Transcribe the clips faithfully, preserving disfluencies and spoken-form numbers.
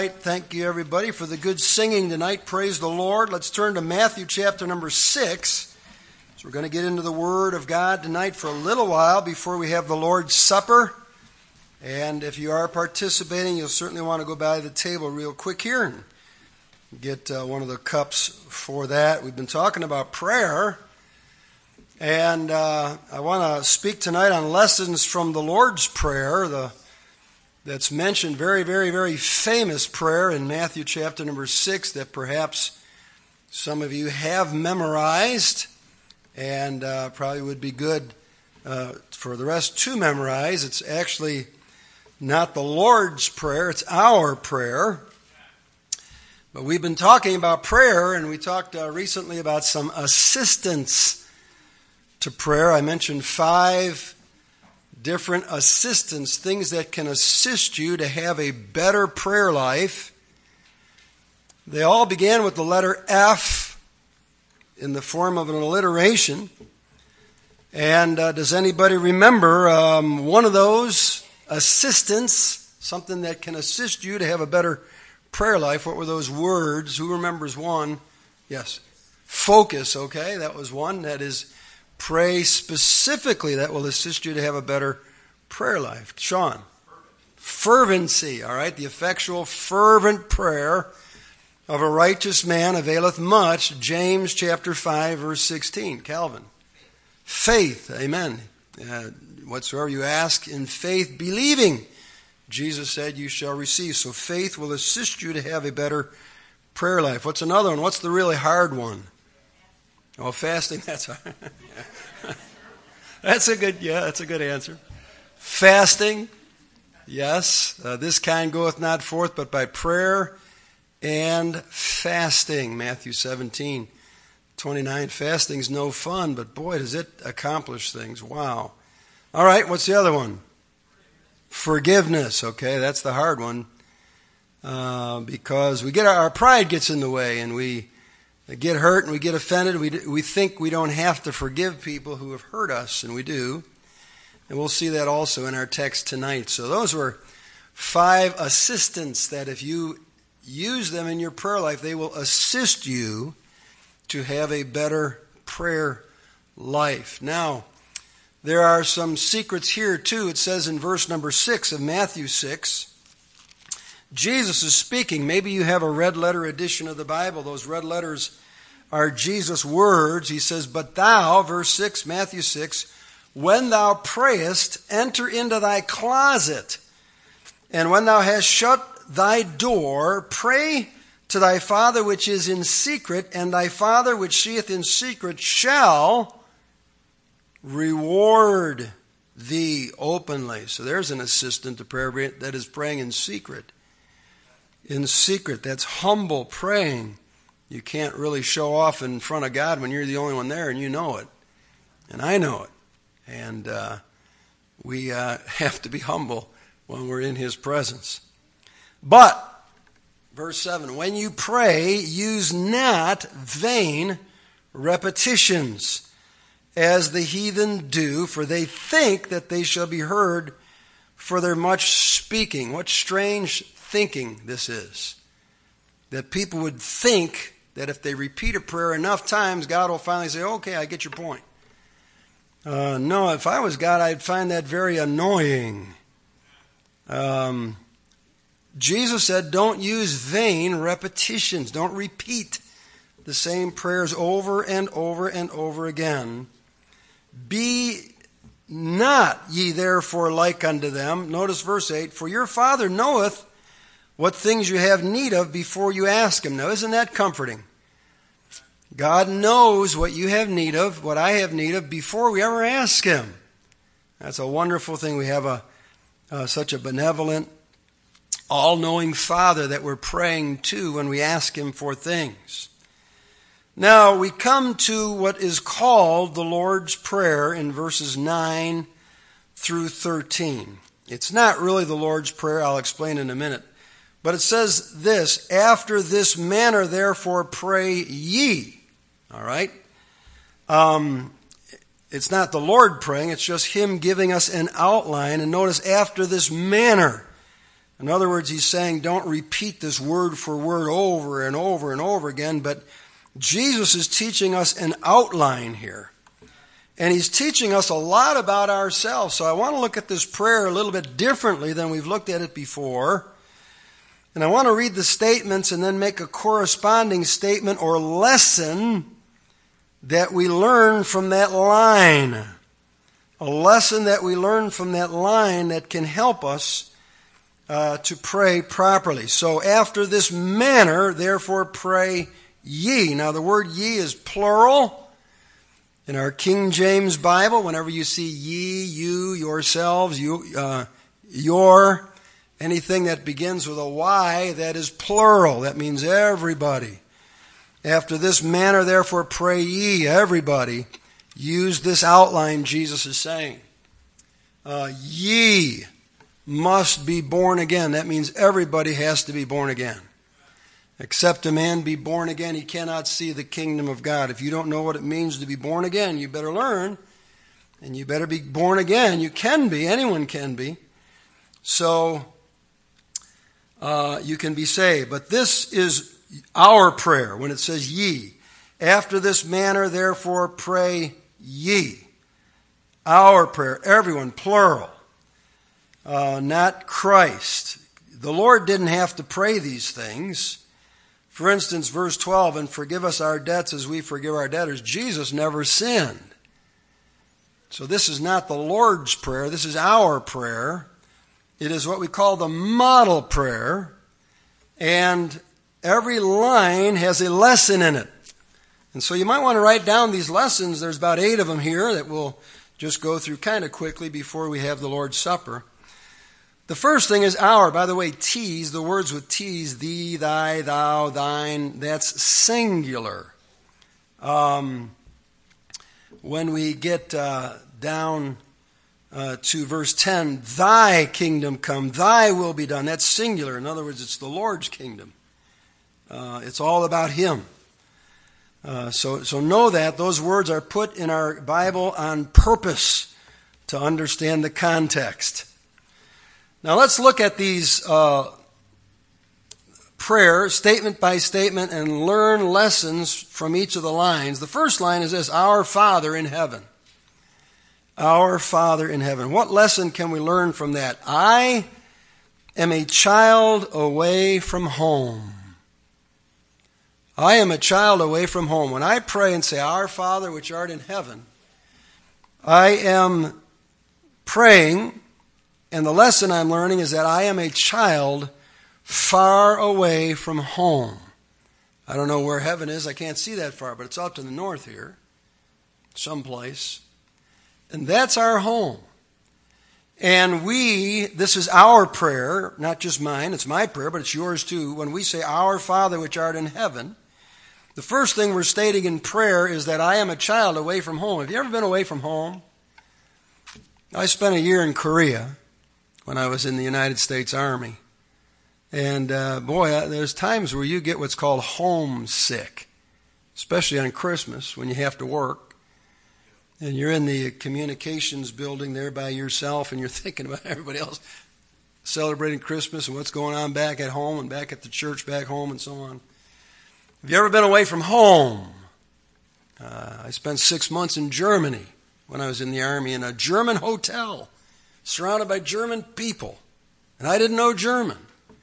Thank you, everybody, for the good singing tonight. Praise the Lord. Let's turn to Matthew chapter number six. So we're going to get into the Word of God tonight for a little while before we have the Lord's Supper. And if you are participating, you'll certainly want to go by the table real quick here and get uh, one of the cups for that. We've been talking about prayer. And uh, I want to speak tonight on lessons from the Lord's Prayer, the that's mentioned, very, very, very famous prayer in Matthew chapter number six that perhaps some of you have memorized and uh, probably would be good uh, for the rest to memorize. It's actually not the Lord's Prayer, it's our prayer. But we've been talking about prayer, and we talked uh, recently about some assistance to prayer. I mentioned five different assistance, things that can assist you to have a better prayer life. They all began with the letter F in the form of an alliteration. And uh, does anybody remember um, one of those assistants, something that can assist you to have a better prayer life? What were those words? Who remembers one? Yes. Focus, okay, that was one. That is, pray specifically. That will assist you to have a better prayer life. Sean? Fervency, all right? The effectual, fervent prayer of a righteous man availeth much. James chapter five, verse sixteen. Calvin? Faith, amen. Uh, whatsoever you ask in faith, believing, Jesus said you shall receive. So faith will assist you to have a better prayer life. What's another one? What's the really hard one? Oh, fasting, that's hard. That's a good, yeah, that's a good answer. Fasting, yes. Uh, this kind goeth not forth but by prayer and fasting. Matthew seventeen, twenty-nine. Fasting's no fun, but boy, does it accomplish things. Wow. All right, what's the other one? Forgiveness, okay, that's the hard one. Uh, because we get our, our pride gets in the way, and we get hurt and we get offended. We we think we don't have to forgive people who have hurt us, and we do. And we'll see that also in our text tonight. So those were five assistants that if you use them in your prayer life, they will assist you to have a better prayer life. Now, there are some secrets here too. It says in verse number six of Matthew six, Jesus is speaking. Maybe you have a red letter edition of the Bible. Those red letters are Jesus' words. He says, but thou, verse six, Matthew six, when thou prayest, enter into thy closet, and when thou hast shut thy door, pray to thy Father which is in secret, and thy Father which seeth in secret shall reward thee openly. So there's an assistant to prayer that is praying in secret. In secret, that's humble praying. You can't really show off in front of God when you're the only one there, and you know it. And I know it. And uh, we uh, have to be humble when we're in His presence. But, verse seven, when you pray, use not vain repetitions, as the heathen do, for they think that they shall be heard for their much speaking. What strange thinking this is. That people would think that if they repeat a prayer enough times, God will finally say, okay, I get your point. Uh, no, if I was God, I'd find that very annoying. Um, Jesus said, don't use vain repetitions. Don't repeat the same prayers over and over and over again. Be not ye therefore like unto them. Notice verse eight, for your Father knoweth what things you have need of before you ask Him. Now, isn't that comforting? God knows what you have need of, what I have need of, before we ever ask Him. That's a wonderful thing. We have a uh, such a benevolent, all-knowing Father that we're praying to when we ask Him for things. Now, we come to what is called the Lord's Prayer in verses nine through thirteen. It's not really the Lord's Prayer. I'll explain in a minute. But it says this, after this manner, therefore, pray ye. All right? Um, it's not the Lord praying. It's just Him giving us an outline. And notice, after this manner. In other words, he's saying don't repeat this word for word over and over and over again, but Jesus is teaching us an outline here. And he's teaching us a lot about ourselves. So I want to look at this prayer a little bit differently than we've looked at it before. And I want to read the statements and then make a corresponding statement or lesson that we learn from that line. A lesson that we learn from that line that can help us Uh, to pray properly. So after this manner, therefore pray ye. Now the word ye is plural. In our King James Bible, whenever you see ye, you, yourselves, you, uh, your, anything that begins with a Y, that is plural. That means everybody. After this manner, therefore pray ye, everybody. Use this outline Jesus is saying. Uh, ye must be born again. That means everybody has to be born again. Except a man be born again, he cannot see the kingdom of God. If you don't know what it means to be born again, you better learn. And you better be born again. You can be. Anyone can be. So, uh, you can be saved. But this is our prayer when it says ye. After this manner, therefore, pray ye. Our prayer. Everyone, plural. Uh, not Christ. The Lord didn't have to pray these things. For instance, verse twelve, and forgive us our debts as we forgive our debtors. Jesus never sinned. So this is not the Lord's prayer. This is our prayer. It is what we call the model prayer. And every line has a lesson in it. And so you might want to write down these lessons. There's about eight of them here that we'll just go through kind of quickly before we have the Lord's Supper. The first thing is our. By the way, T's, the words with T's, thee, thy, thou, thine, that's singular. Um, when we get uh, down uh, to verse ten, thy kingdom come, thy will be done, that's singular. In other words, it's the Lord's kingdom. Uh, it's all about Him. Uh, so, so know that. Those words are put in our Bible on purpose to understand the context. Now let's look at these uh, prayers, statement by statement, and learn lessons from each of the lines. The first line is this, our Father in heaven. Our Father in heaven. What lesson can we learn from that? I am a child away from home. I am a child away from home. When I pray and say, our Father which art in heaven, I am praying. And the lesson I'm learning is that I am a child far away from home. I don't know where heaven is. I can't see that far, but it's out to the north here, someplace. And that's our home. And we, this is our prayer, not just mine, it's my prayer, but it's yours too. When we say, our Father which art in heaven, the first thing we're stating in prayer is that I am a child away from home. Have you ever been away from home? I spent a year in Korea when I was in the United States Army. And uh, boy, there's times where you get what's called homesick, especially on Christmas when you have to work. And you're in the communications building there by yourself and you're thinking about everybody else celebrating Christmas and what's going on back at home and back at the church back home and so on. Have you ever been away from home? Uh, I spent six months in Germany when I was in the Army in a German hotel, surrounded by German people, and I didn't know German.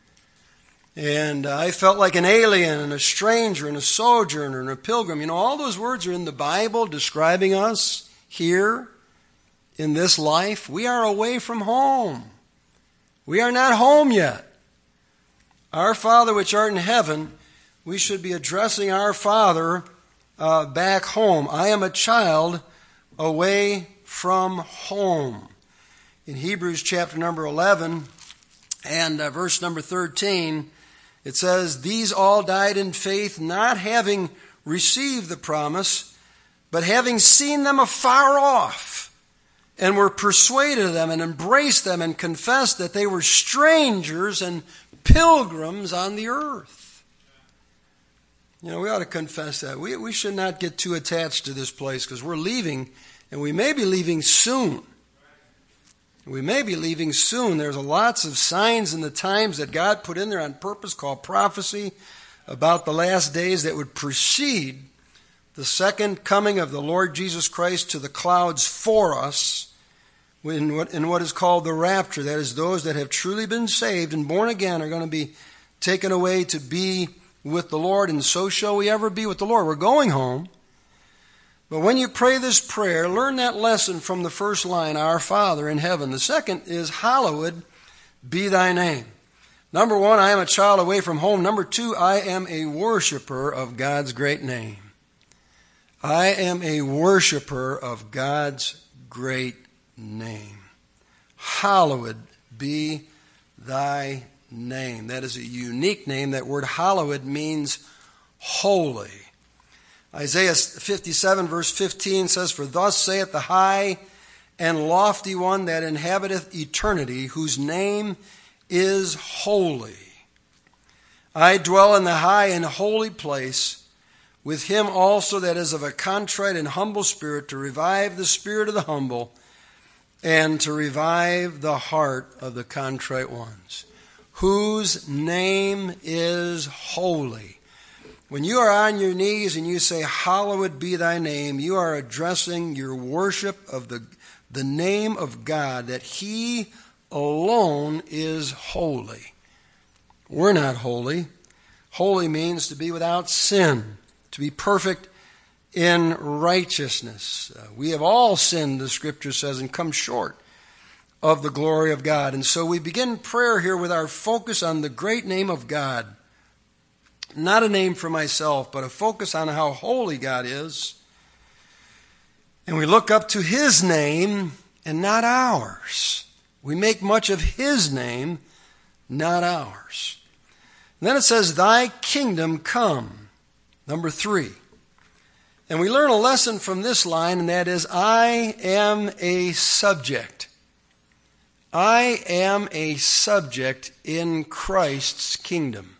And uh, I felt like an alien and a stranger and a sojourner and a pilgrim. You know, all those words are in the Bible describing us here in this life. We are away from home. We are not home yet. Our Father which art in heaven, we should be addressing our Father uh, back home. I am a child away from home. In Hebrews chapter number eleven and uh, verse number thirteen, it says, these all died in faith, not having received the promise, but having seen them afar off, and were persuaded of them, and embraced them, and confessed that they were strangers and pilgrims on the earth. You know, we ought to confess that. We, we should not get too attached to this place, because we're leaving, and we may be leaving soon. We may be leaving soon. There's lots of signs in the times that God put in there on purpose called prophecy about the last days that would precede the second coming of the Lord Jesus Christ to the clouds for us in what, in what is called the rapture. That is, those that have truly been saved and born again are going to be taken away to be with the Lord, and so shall we ever be with the Lord. We're going home. But when you pray this prayer, learn that lesson from the first line, Our Father in heaven. The second is, Hallowed be thy name. Number one, I am a child away from home. Number two, I am a worshiper of God's great name. I am a worshiper of God's great name. Hallowed be thy name. That is a unique name. That word hallowed means holy. Isaiah fifty-seven verse fifteen says, For thus saith the high and lofty one that inhabiteth eternity, whose name is holy. I dwell in the high and holy place, with him also that is of a contrite and humble spirit, to revive the spirit of the humble, and to revive the heart of the contrite ones. Whose name is holy. When you are on your knees and you say, Hallowed be thy name, you are addressing your worship of the, the name of God, that he alone is holy. We're not holy. Holy means to be without sin, to be perfect in righteousness. Uh, we have all sinned, the Scripture says, and come short of the glory of God. And so we begin prayer here with our focus on the great name of God. Not a name for myself, but a focus on how holy God is. And we look up to his name and not ours. We make much of his name, not ours. And then it says, Thy kingdom come. Number three. And we learn a lesson from this line, and that is, I am a subject. I am a subject in Christ's kingdom.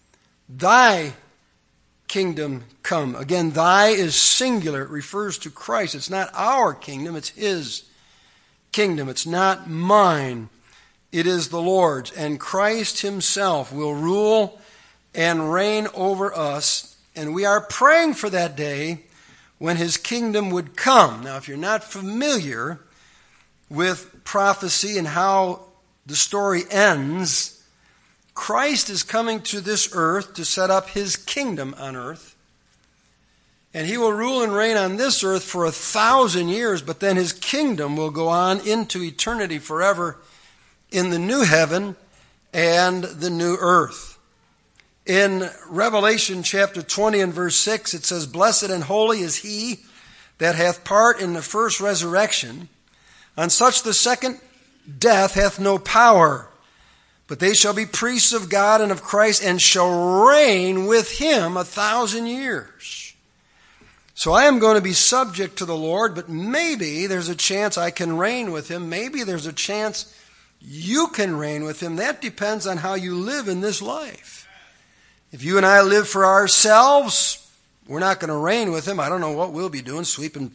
Thy kingdom come. Again, thy is singular. It refers to Christ. It's not our kingdom. It's his kingdom. It's not mine. It is the Lord's. And Christ himself will rule and reign over us. And we are praying for that day when his kingdom would come. Now, if you're not familiar with prophecy and how the story ends, Christ is coming to this earth to set up his kingdom on earth. And he will rule and reign on this earth for a thousand years, but then his kingdom will go on into eternity forever in the new heaven and the new earth. In Revelation chapter twenty and verse six, it says, Blessed and holy is he that hath part in the first resurrection. On such the second death hath no power. But they shall be priests of God and of Christ, and shall reign with him a thousand years. So I am going to be subject to the Lord, but maybe there's a chance I can reign with him. Maybe there's a chance you can reign with him. That depends on how you live in this life. If you and I live for ourselves, we're not going to reign with him. I don't know what we'll be doing, sweeping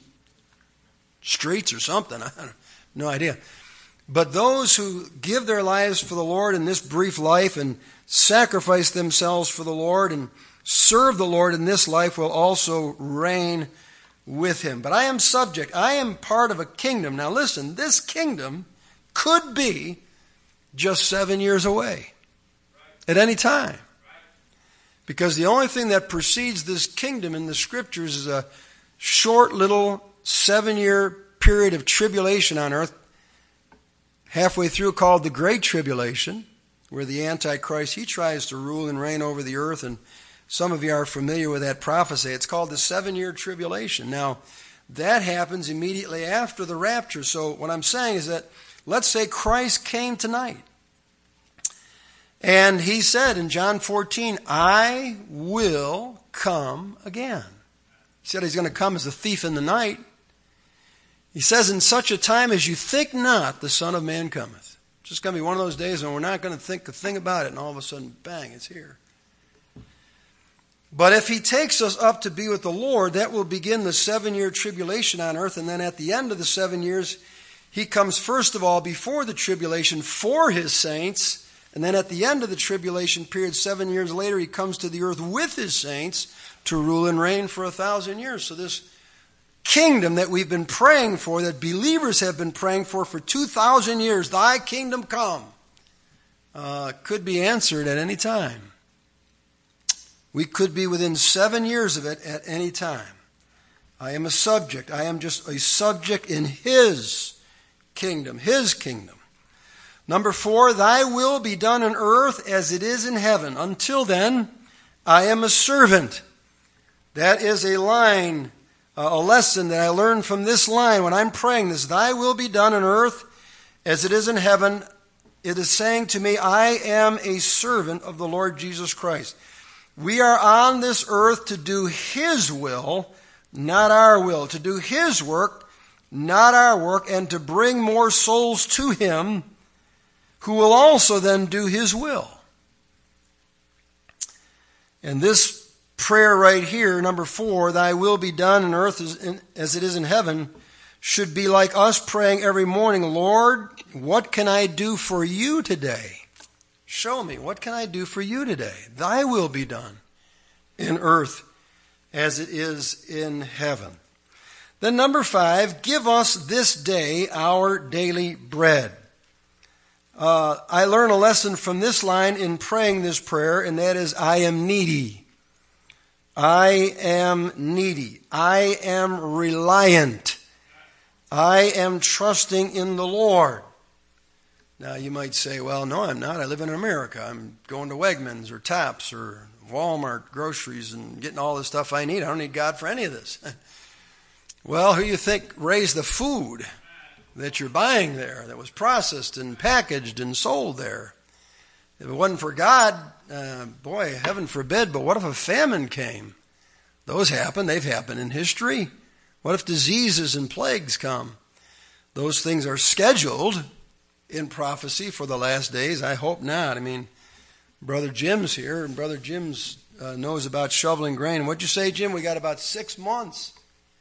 streets or something. I have no idea. But those who give their lives for the Lord in this brief life and sacrifice themselves for the Lord and serve the Lord in this life will also reign with him. But I am subject. I am part of a kingdom. Now listen, this kingdom could be just seven years away at any time. Because the only thing that precedes this kingdom in the Scriptures is a short little seven-year period of tribulation on earth, halfway through, called the Great Tribulation, where the Antichrist, he tries to rule and reign over the earth, and some of you are familiar with that prophecy. It's called the seven-year tribulation. Now, that happens immediately after the rapture. So what I'm saying is that, let's say Christ came tonight, and he said in John fourteen, I will come again. He said he's going to come as a thief in the night. He says, in such a time as you think not, the Son of Man cometh. It's just going to be one of those days when we're not going to think a thing about it, and all of a sudden, bang, it's here. But if he takes us up to be with the Lord, that will begin the seven-year tribulation on earth, and then at the end of the seven years, He comes first of all before the tribulation for his saints, and then at the end of the tribulation period, seven years later, he comes to the earth with his saints to rule and reign for a thousand years. So this kingdom that we've been praying for, that believers have been praying for for two thousand years, thy kingdom come, uh, could be answered at any time. We could be within seven years of it at any time. I am a subject. I am just a subject in his kingdom, his kingdom. Number four, thy will be done on earth as it is in heaven. Until then, I am a servant. That is a line, a lesson that I learned from this line when I'm praying this. Thy will be done on earth as it is in heaven. It is saying to me, I am a servant of the Lord Jesus Christ. We are on this earth to do his will, not our will. To do his work, not our work, and to bring more souls to him, who will also then do his will. And this prayer right here, number four, thy will be done on earth as, in, as it is in heaven, should be like us praying every morning, Lord, what can I do for you today? Show me, what can I do for you today? Thy will be done in earth as it is in heaven. Then number five, give us this day our daily bread. Uh, I learn a lesson from this line in praying this prayer, and that is, I am needy. I am needy. I am reliant. I am trusting in the Lord. Now you might say, well, no, I'm not. I live in America. I'm going to Wegmans or Tops or Walmart groceries and getting all the stuff I need. I don't need God for any of this. Well, who do you think raised the food that you're buying there, that was processed and packaged and sold there? If it wasn't for God, uh, boy, heaven forbid, but what if a famine came? Those happen. They've happened in history. What if diseases and plagues come? Those things are scheduled in prophecy for the last days. I hope not. I mean, Brother Jim's here, and Brother Jim's uh, knows about shoveling grain. What'd you say, Jim? We got about six months.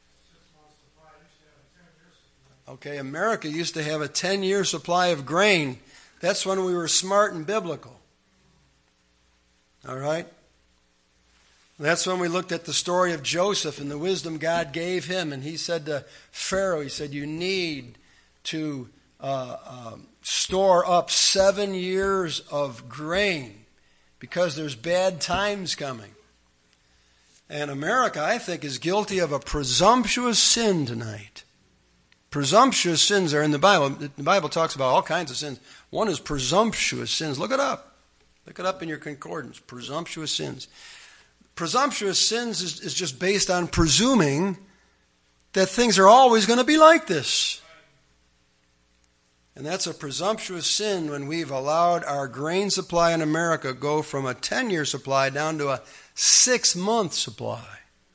Okay, America used to have a ten-year supply of grain. That's when we were smart and biblical. All right? That's when we looked at the story of Joseph and the wisdom God gave him. And he said to Pharaoh, he said, you need to uh, uh, store up seven years of grain because there's bad times coming. And America, I think, is guilty of a presumptuous sin tonight. Presumptuous sins are in the Bible. The Bible talks about all kinds of sins. One is presumptuous sins. Look it up. Look it up in your concordance. Presumptuous sins. Presumptuous sins is, is just based on presuming that things are always going to be like this. And that's a presumptuous sin when we've allowed our grain supply in America go from a ten-year supply down to a six-month supply.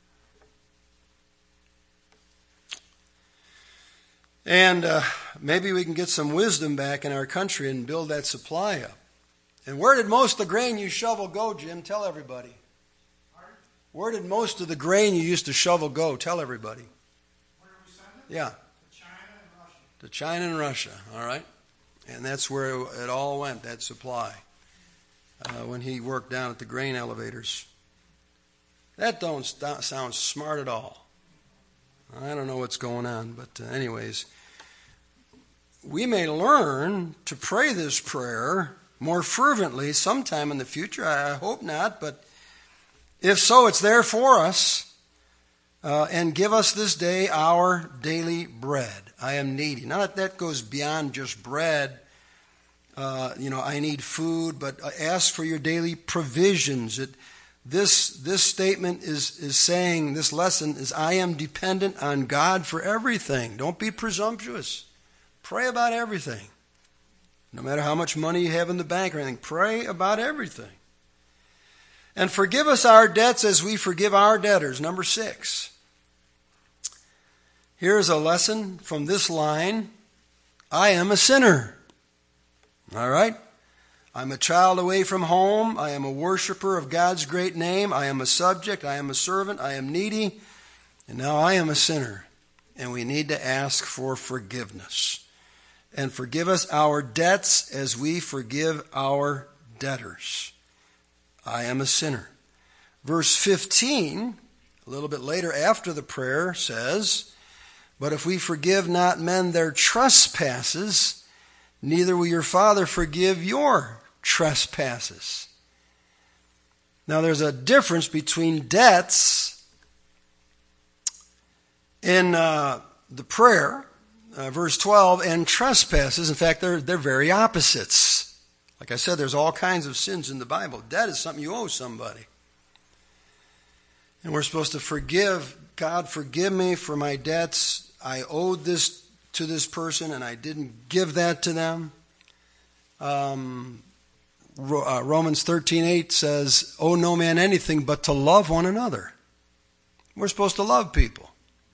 And uh, maybe we can get some wisdom back in our country and build that supply up. And where did most of the grain you shovel go, Jim? Tell everybody. Pardon? Where did most of the grain you used to shovel go? Tell everybody. Where did we send it? Yeah. To China and Russia. To China and Russia, all right? And that's where it all went, that supply, uh, when he worked down at the grain elevators. That don't st- sound smart at all. I don't know what's going on, but uh, anyways, we may learn to pray this prayer more fervently sometime in the future. I hope not, but if so, it's there for us. Uh, and give us this day our daily bread. I am needy. Now that that goes beyond just bread. Uh, you know, I need food, but ask for your daily provisions. It, this this statement is, is saying, this lesson is, I am dependent on God for everything. Don't be presumptuous. Pray about everything. No matter how much money you have in the bank or anything, pray about everything. And forgive us our debts as we forgive our debtors. Number six. Here's a lesson from this line. I am a sinner. All right? I'm a child away from home. I am a worshiper of God's great name. I am a subject. I am a servant. I am needy. And now I am a sinner. And we need to ask for forgiveness. and forgive us our debts as we forgive our debtors. I am a sinner. Verse fifteen, a little bit later after the prayer, says, but if we forgive not men their trespasses, neither will your Father forgive your trespasses. Now there's a difference between debts in uh, the prayer, uh, verse twelve, and trespasses. In fact, they're, they're very opposites. Like I said, there's all kinds of sins in the Bible. Debt is something you owe somebody. And we're supposed to forgive. God, forgive me for my debts. I owed this to this person and I didn't give that to them. Um, uh, Romans thirteen eight says, owe no man anything but to love one another. We're supposed to love people.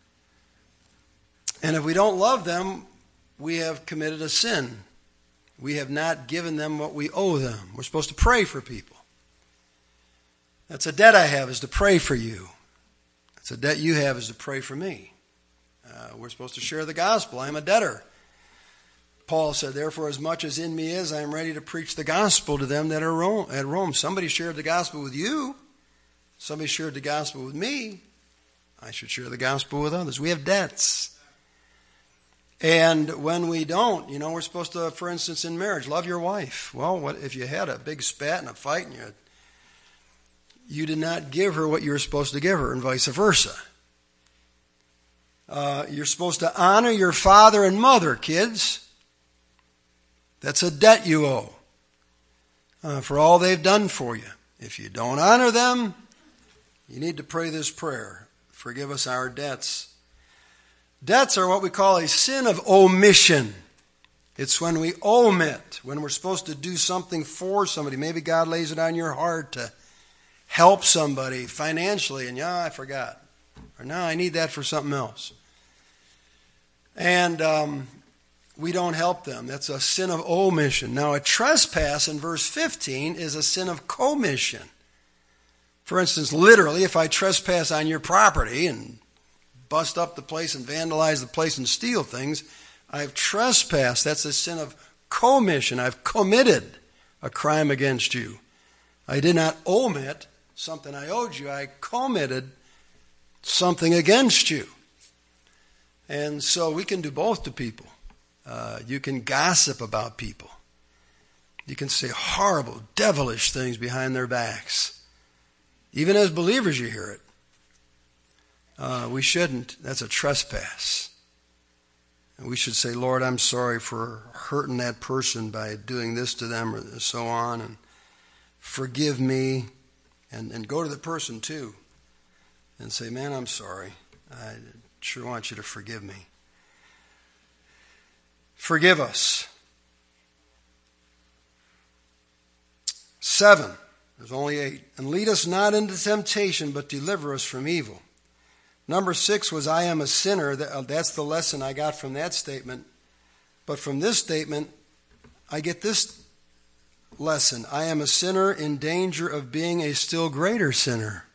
And if we don't love them, we have committed a sin. We have not given them what we owe them. We're supposed to pray for people. That's a debt I have, is to pray for you. That's a debt you have, is to pray for me. Uh, we're supposed to share the gospel. I am a debtor. Paul said, therefore, as much as in me is, I am ready to preach the gospel to them that are at Rome. Somebody shared the gospel with you. Somebody shared the gospel with me. I should share the gospel with others. We have debts. And when we don't, you know, we're supposed to, for instance, in marriage, love your wife. Well, what if you had a big spat and a fight and you had, you did not give her what you were supposed to give her, and vice versa. Uh, you're supposed to honor your father and mother, kids. That's a debt you owe uh, for all they've done for you. If you don't honor them, you need to pray this prayer. Forgive us our debts. Debts are what we call a sin of omission. It's when we omit, when we're supposed to do something for somebody. Maybe God lays it on your heart to help somebody financially, and yeah, I forgot. Or no, I need that for something else. And um, we don't help them. That's a sin of omission. Now, a trespass in verse fifteen is a sin of commission. For instance, literally, if I trespass on your property and bust up the place and vandalize the place and steal things, I've trespassed. That's a sin of commission. I've committed a crime against you. I did not omit something I owed you. I committed something against you. And so we can do both to people. Uh, you can gossip about people. You can say horrible, devilish things behind their backs. Even as believers, you hear it. Uh, we shouldn't. That's a trespass. And we should say, Lord, I'm sorry for hurting that person by doing this to them or so on. And forgive me. And, and go to the person too. And say, man, I'm sorry. I sure want you to forgive me. Forgive us. Seven. There's only eight. And lead us not into temptation, but deliver us from evil. Number six was, I am a sinner. That's the lesson I got from that statement. But from this statement, I get this lesson. I am a sinner in danger of being a still greater sinner.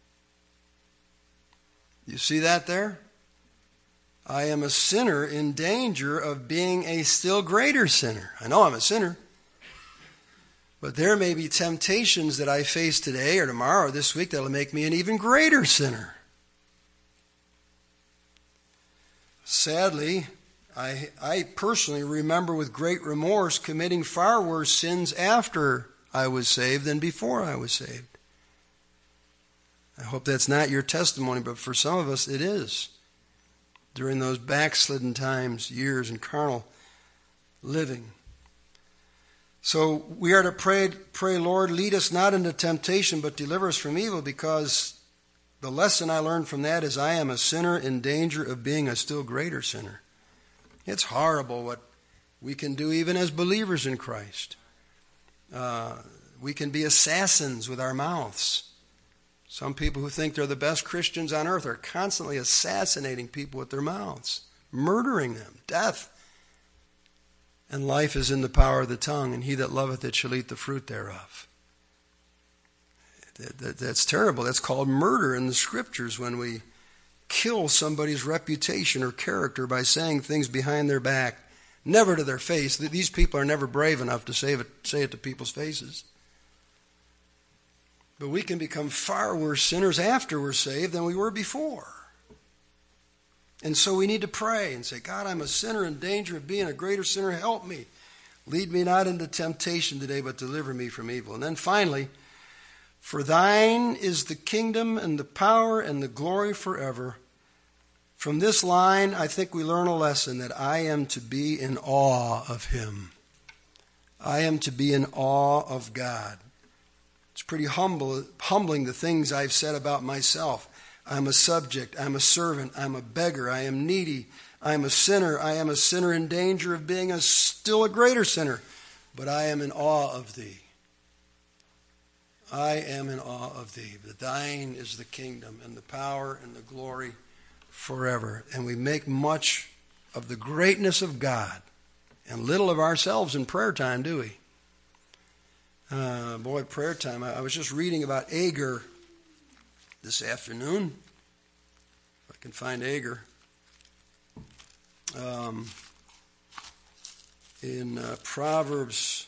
You see that there? I am a sinner in danger of being a still greater sinner. I know I'm a sinner. But there may be temptations that I face today or tomorrow or this week that will make me an even greater sinner. Sadly, I, I personally remember with great remorse committing far worse sins after I was saved than before I was saved. I hope that's not your testimony, but for some of us it is. During those backslidden times, years in carnal living. So we are to pray, pray, Lord, lead us not into temptation, but deliver us from evil, because the lesson I learned from that is I am a sinner in danger of being a still greater sinner. It's horrible what we can do even as believers in Christ. Uh, we can be assassins with our mouths. Some people who think they're the best Christians on earth are constantly assassinating people with their mouths, murdering them, death. And life is in the power of the tongue, and he that loveth it shall eat the fruit thereof. That, that, that's terrible. That's called murder in the Scriptures, when we kill somebody's reputation or character by saying things behind their back Never to their face. These people are never brave enough to say it, say it to people's faces. But we can become far worse sinners after we're saved than we were before. And so we need to pray and say, God, I'm a sinner in danger of being a greater sinner. Help me. Lead me not into temptation today, but deliver me from evil. And then finally, for thine is the kingdom and the power and the glory forever. From this line, I think we learn a lesson that I am to be in awe of him. I am to be in awe of God. It's pretty humble, humbling the things I've said about myself. I'm a subject, I'm a servant, I'm a beggar, I am needy, I'm a sinner, I am a sinner in danger of being a still a greater sinner, but I am in awe of thee. I am in awe of thee. That thine is the kingdom and the power and the glory forever. And we make much of the greatness of God and little of ourselves in prayer time, do we? Uh, boy, prayer time. I, I was just reading about Agur this afternoon. If I can find Agur. Um, in uh, Proverbs,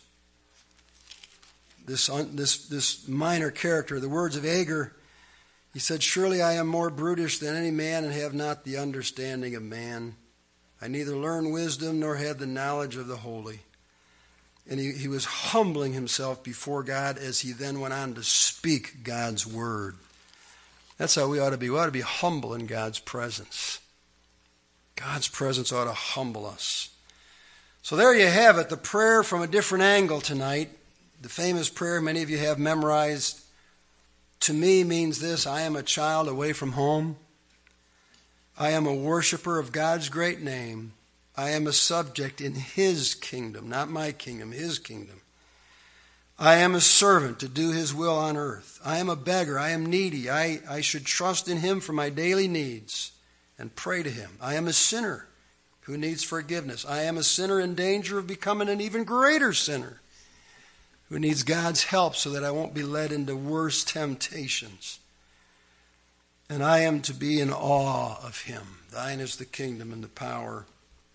this, un, this, this minor character, the words of Agur, he said, surely I am more brutish than any man and have not the understanding of man. I neither learn wisdom nor had the knowledge of the holy. And he, he was humbling himself before God as he then went on to speak God's word. That's how we ought to be. We ought to be humble in God's presence. God's presence ought to humble us. So there you have it, the prayer from a different angle tonight. The famous prayer many of you have memorized, to me, means this: I am a child away from home. I am a worshiper of God's great name. I am a subject in his kingdom, not my kingdom, his kingdom. I am a servant to do his will on earth. I am a beggar. I am needy. I, I should trust in him for my daily needs and pray to him. I am a sinner who needs forgiveness. I am a sinner in danger of becoming an even greater sinner who needs God's help so that I won't be led into worse temptations. And I am to be in awe of him. Thine is the kingdom and the power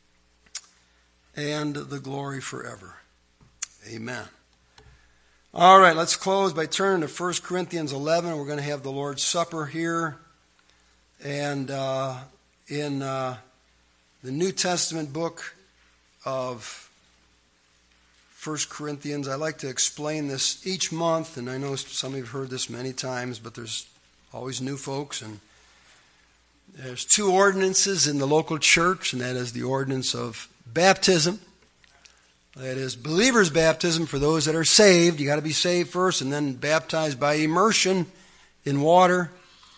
and the glory forever. Amen. All right, let's close by turning to First Corinthians eleven. We're going to have the Lord's Supper here. And uh, in uh, the New Testament book of First Corinthians, I like to explain this each month, and I know some of you have heard this many times, but there's always new folks. And there's two ordinances in the local church, and that is the ordinance of baptism. That is believer's baptism for those that are saved. You got to be saved first and then baptized by immersion in water.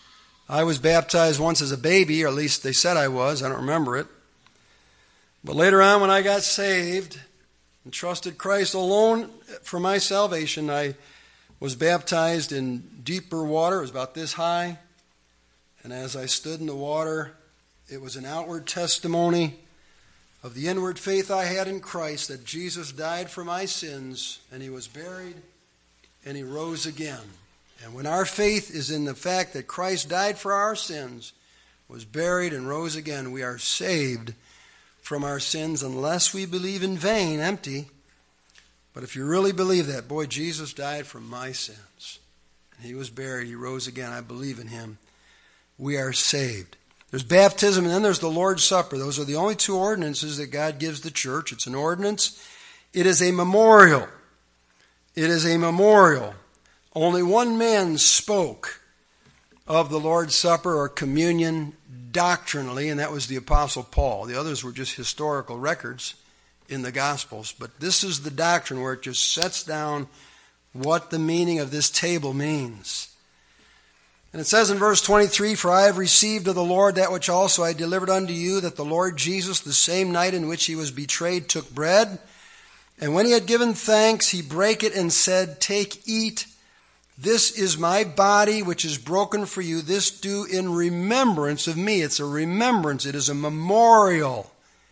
I was baptized once as a baby, or at least they said I was. I don't remember it. But later on, when I got saved and trusted Christ alone for my salvation, I was baptized in deeper water. It was about this high. And as I stood in the water, it was an outward testimony of the inward faith I had in Christ, that Jesus died for my sins, and he was buried, and he rose again. And when our faith is in the fact that Christ died for our sins, was buried, and rose again, we are saved from our sins unless we believe in vain, empty. But if you really believe that, boy, Jesus died for my sins, and he was buried, he rose again, I believe in him, we are saved. There's baptism, and then there's the Lord's Supper. Those are the only two ordinances that God gives the church. It's an ordinance. It is a memorial. It is a memorial. Only one man spoke of the Lord's Supper or communion doctrinally, and that was the Apostle Paul. The others were just historical records in the Gospels. But this is the doctrine where it just sets down what the meaning of this table means. And it says in verse twenty-three, for I have received of the Lord that which also I delivered unto you, that the Lord Jesus, the same night in which he was betrayed, took bread. And when he had given thanks, he brake it and said, take, eat. This is my body, which is broken for you. This do in remembrance of me. It's a remembrance. It is a memorial.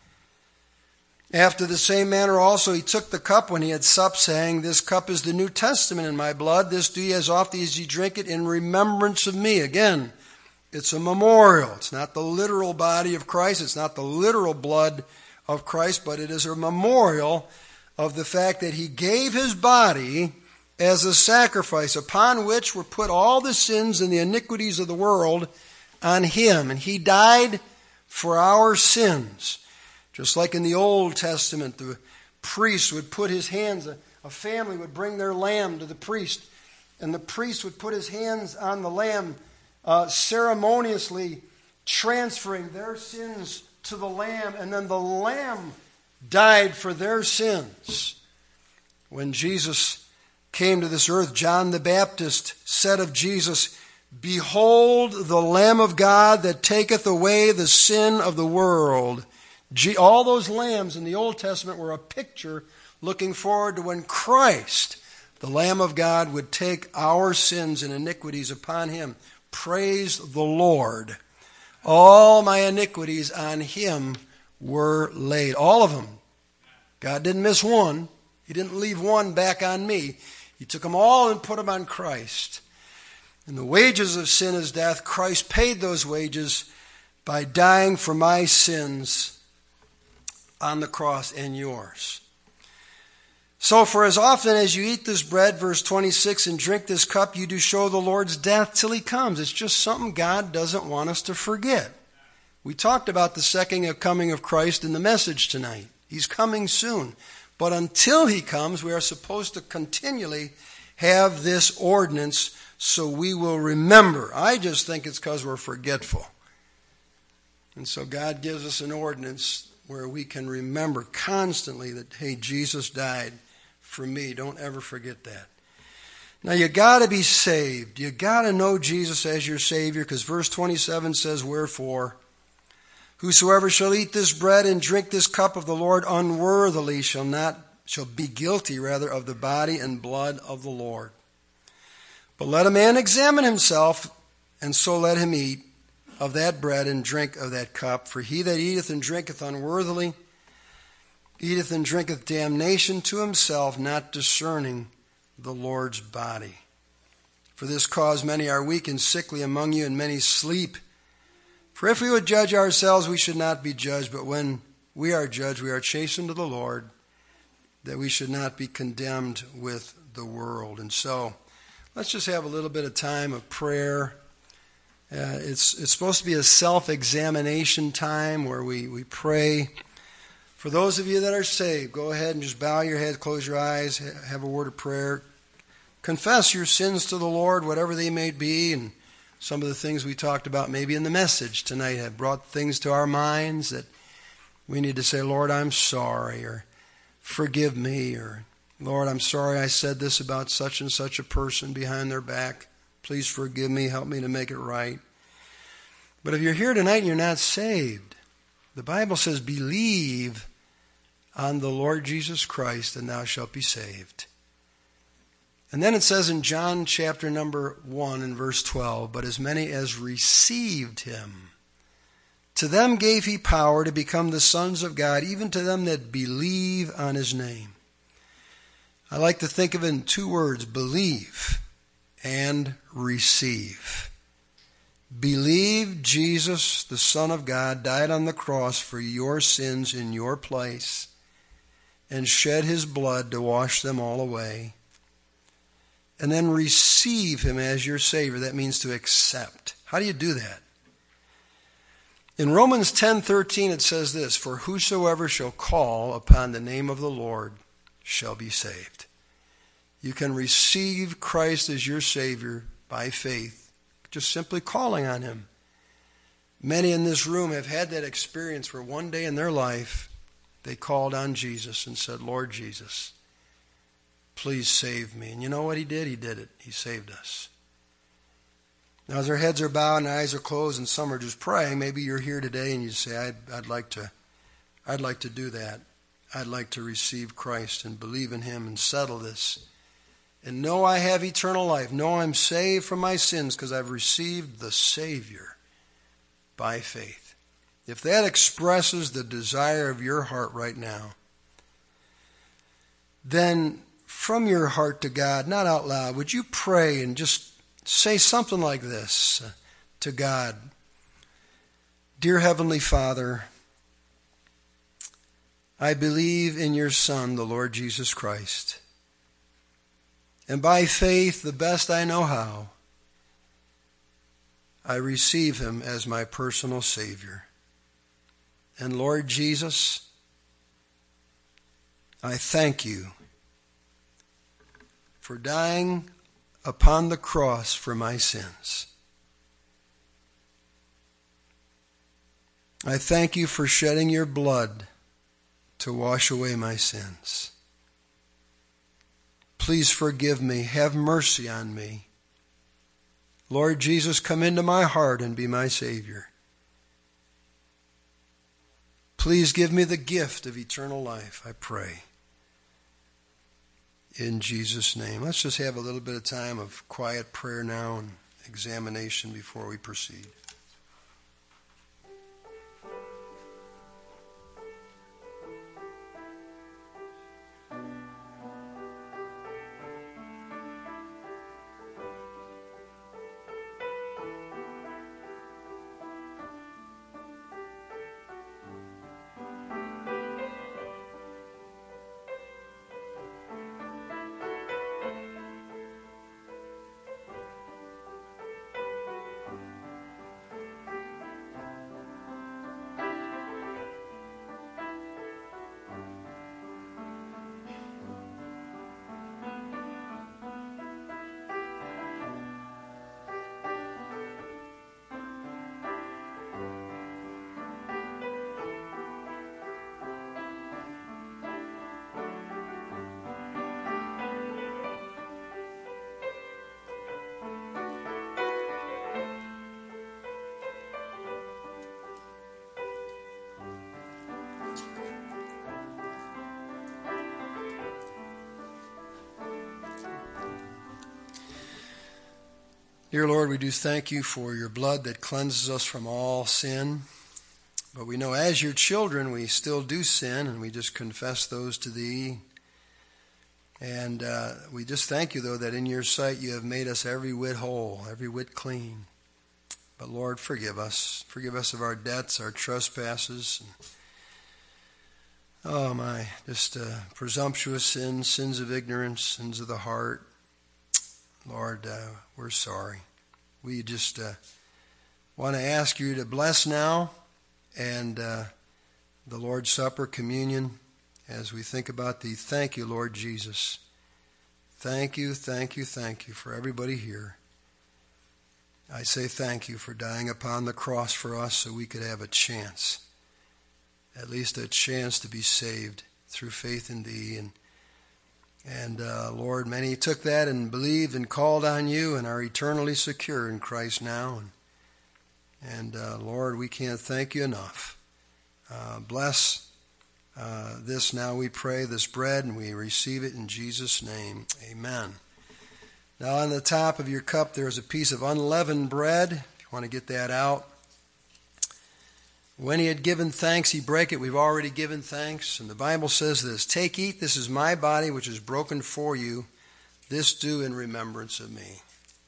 After the same manner also he took the cup when he had supped, saying, this cup is the New Testament in my blood. This do ye as often as ye drink it in remembrance of me. Again, it's a memorial. It's not the literal body of Christ. It's not the literal blood of Christ, but it is a memorial of the fact that he gave his body as a sacrifice upon which were put all the sins and the iniquities of the world on him. And he died for our sins. Just like in the Old Testament, the priest would put his hands, a, a family would bring their lamb to the priest, and the priest would put his hands on the lamb, uh, ceremoniously transferring their sins to the lamb, and then the lamb died for their sins. When Jesus came to this earth, John the Baptist said of Jesus, "Behold the Lamb of God that taketh away the sin of the world." All those lambs in the Old Testament were a picture looking forward to when Christ, the Lamb of God, would take our sins and iniquities upon him. Praise the Lord. All my iniquities on him were laid. All of them. God didn't miss one. He didn't leave one back on me. He took them all and put them on Christ. And the wages of sin is death. Christ paid those wages by dying for my sins on the cross and yours. So for as often as you eat this bread, verse twenty-six, and drink this cup, you do show the Lord's death till he comes. It's just something God doesn't want us to forget. We talked about the second coming of Christ in the message tonight. He's coming soon. But until he comes, we are supposed to continually have this ordinance so we will remember. I just think it's because we're forgetful. And so God gives us an ordinance where we can remember constantly that, hey, Jesus died for me. Don't ever forget that. Now, you got to be saved. You got to know Jesus as your Savior, because verse twenty-seven says, "Wherefore, whosoever shall eat this bread and drink this cup of the Lord unworthily shall not shall be guilty rather of the body and blood of the Lord. But let a man examine himself, and so let him eat of that bread and drink of that cup. For he that eateth and drinketh unworthily eateth and drinketh damnation to himself, not discerning the Lord's body. For this cause many are weak and sickly among you, and many sleep. For if we would judge ourselves, we should not be judged. But when we are judged, we are chastened to the Lord, that we should not be condemned with the world." And so, let's just have a little bit of time of prayer. Uh, it's it's supposed to be a self-examination time where we, we pray. For those of you that are saved, go ahead and just bow your head, close your eyes, have a word of prayer. Confess your sins to the Lord, whatever they may be, and some of the things we talked about maybe in the message tonight have brought things to our minds that we need to say, "Lord, I'm sorry," or "Forgive me," or "Lord, I'm sorry I said this about such and such a person behind their back. Please forgive me, help me to make it right." But if you're here tonight and you're not saved, the Bible says, "Believe on the Lord Jesus Christ, and thou shalt be saved." And then it says in John chapter number one and verse twelve, "But as many as received him, to them gave he power to become the sons of God, even to them that believe on his name." I like to think of it in two words: believe and receive. Believe Jesus, the Son of God, died on the cross for your sins in your place and shed his blood to wash them all away. And then receive him as your Savior. That means to accept. How do you do that? In Romans ten thirteen it says this, "For whosoever shall call upon the name of the Lord shall be saved." You can receive Christ as your Savior by faith, just simply calling on him. Many in this room have had that experience where one day in their life they called on Jesus and said, "Lord Jesus, please save me." And you know what he did? He did it. He saved us. Now, as our heads are bowed and eyes are closed and some are just praying, maybe you're here today and you say, I'd, I'd like to, I'd like to do that. I'd like to receive Christ and believe in him and settle this. And know I have eternal life. Know I'm saved from my sins because I've received the Savior by faith. If that expresses the desire of your heart right now, then from your heart to God, not out loud, would you pray and just say something like this to God? "Dear Heavenly Father, I believe in your Son, the Lord Jesus Christ. And by faith, the best I know how, I receive him as my personal Savior. And Lord Jesus, I thank you for dying upon the cross for my sins. I thank you for shedding your blood to wash away my sins. Please forgive me. Have mercy on me. Lord Jesus, come into my heart and be my Savior. Please give me the gift of eternal life, I pray. In Jesus' name. Let's just have a little bit of time of quiet prayer now and examination before we proceed. Dear Lord, we do thank you for your blood that cleanses us from all sin. But we know as your children, we still do sin, and we just confess those to thee. And uh, we just thank you, though, that in your sight you have made us every whit whole, every whit clean. But Lord, forgive us. Forgive us of our debts, our trespasses. And, oh my, just uh, presumptuous sins, sins of ignorance, sins of the heart. Lord, uh, we're sorry. We just uh, want to ask you to bless now and uh, the Lord's Supper, communion, as we think about thee. Thank you, Lord Jesus. Thank you, thank you, thank you for everybody here. I say thank you for dying upon the cross for us so we could have a chance, at least a chance to be saved through faith in thee. And And, uh, Lord, many took that and believed and called on you and are eternally secure in Christ now. And, and uh, Lord, we can't thank you enough. Uh, bless uh, this now, we pray, this bread, and we receive it in Jesus' name. Amen. Now, on the top of your cup, there is a piece of unleavened bread. If you want to get that out. When he had given thanks, he brake it. We've already given thanks. And the Bible says this, take, eat, this is my body, which is broken for you. This do in remembrance of me.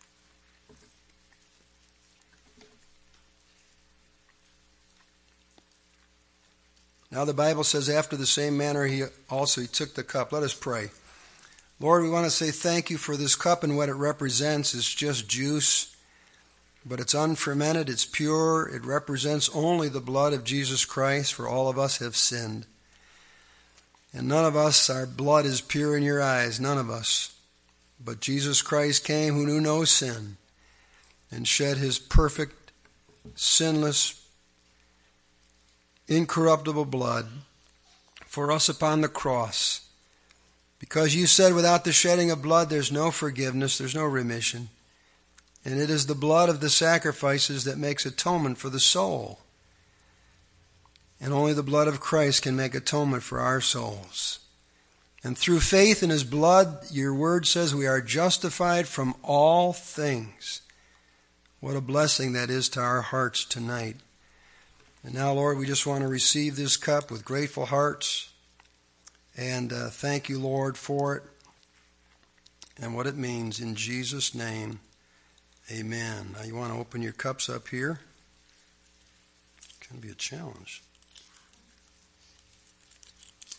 Now the Bible says, after the same manner, he also he took the cup. Let us pray. Lord, we want to say thank you for this cup and what it represents. It's just juice. But it's unfermented, it's pure, it represents only the blood of Jesus Christ, for all of us have sinned. And none of us, our blood is pure in your eyes, none of us. But Jesus Christ came who knew no sin and shed his perfect, sinless, incorruptible blood for us upon the cross. Because you said without the shedding of blood there's no forgiveness, there's no remission. And it is the blood of the sacrifices that makes atonement for the soul. And only the blood of Christ can make atonement for our souls. And through faith in his blood, your word says we are justified from all things. What a blessing that is to our hearts tonight. And now, Lord, we just want to receive this cup with grateful hearts. And uh, thank you, Lord, for it and what it means. In Jesus' name. Amen. Now you want to open your cups up here. It can be a challenge.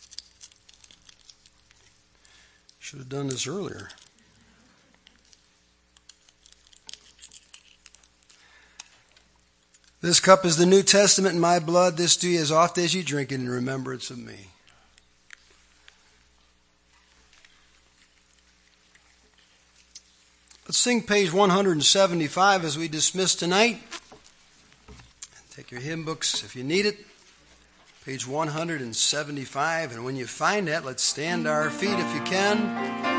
Should have done this earlier. This cup is the New Testament in my blood. This do ye as oft as ye drink it in remembrance of me. Let's sing page one seventy-five as we dismiss tonight. Take your hymn books if you need it. Page one seventy-five. And when you find that, let's stand to our feet if you can.